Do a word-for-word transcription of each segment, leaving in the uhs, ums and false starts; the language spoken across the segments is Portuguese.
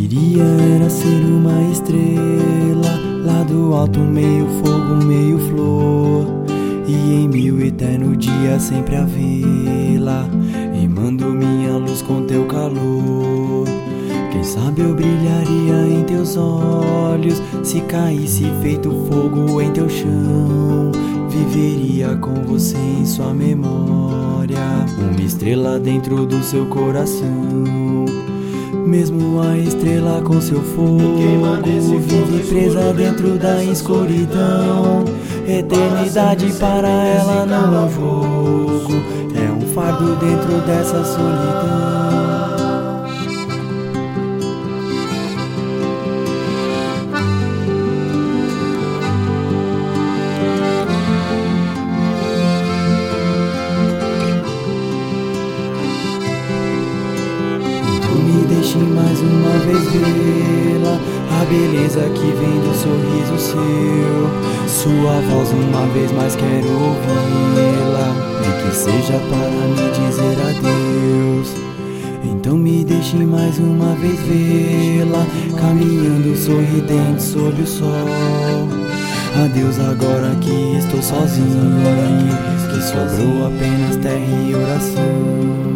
queria era ser uma estrela, lá do alto, meio fogo, meio flor, e em mil eterno dia sempre a vê-la, e mando minha luz com teu calor. Quem sabe eu brilharia em teus olhos, se caísse feito fogo em teu chão, viveria com você em sua memória, uma estrela dentro do seu coração. Mesmo a estrela com seu fogo vive presa dentro da escuridão. Eternidade para ela não é um jogo, é um fardo dentro dessa solidão. Me deixe mais uma vez vê-la, a beleza que vem do sorriso seu. Sua voz uma vez mais quero ouvi-la, nem que seja para me dizer adeus. Então me deixe mais uma vez vê-la, caminhando sorridente sob o sol. Adeus agora que estou sozinho, que sobrou apenas terra e oração.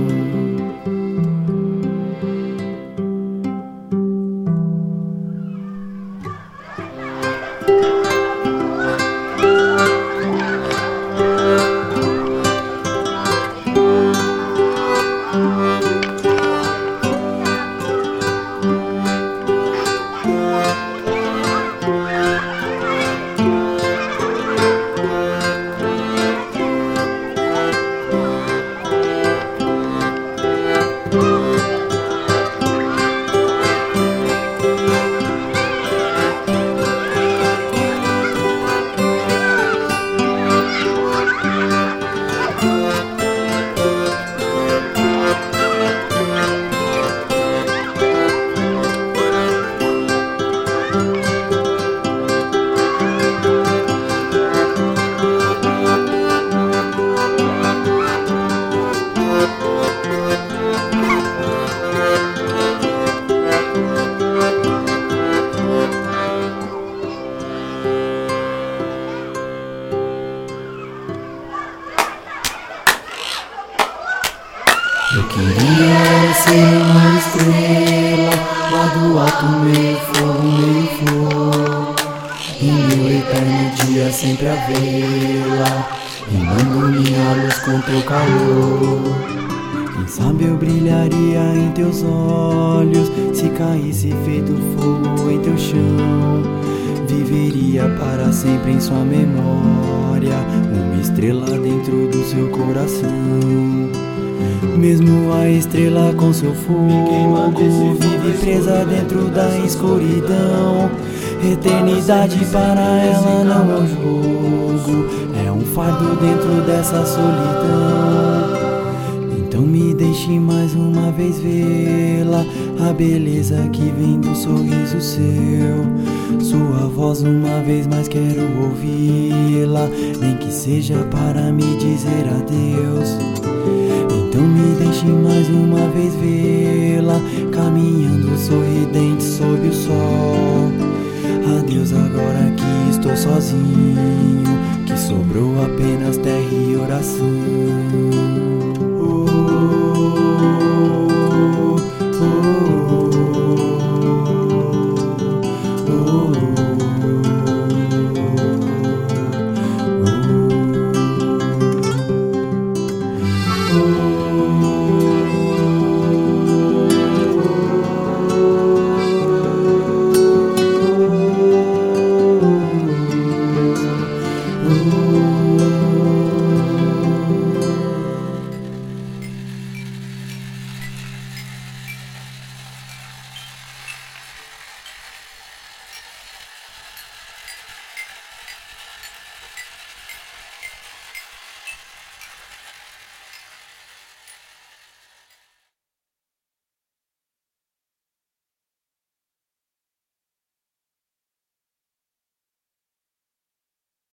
Eu queria ser uma estrela, lá do alto, meio fogo, meio flor, e meu eterno dia sempre a vê-la, e mando minha luz com teu calor. Quem sabe eu brilharia em teus olhos, se caísse feito fogo em teu chão, viveria para sempre em sua memória, uma estrela dentro do seu coração. Mesmo a estrela com seu fogo vive presa dentro da escuridão. Eternidade para ela não é um jogo, é um fardo dentro dessa solidão. Então me deixe mais uma vez vê-la, a beleza que vem do sorriso seu. Sua voz uma vez mais quero ouvi-la, nem que seja para me dizer adeus. Então me deixe mais uma vez vê-la, caminhando sorridente sob o sol. Adeus agora que estou sozinho, que sobrou apenas terra e oração.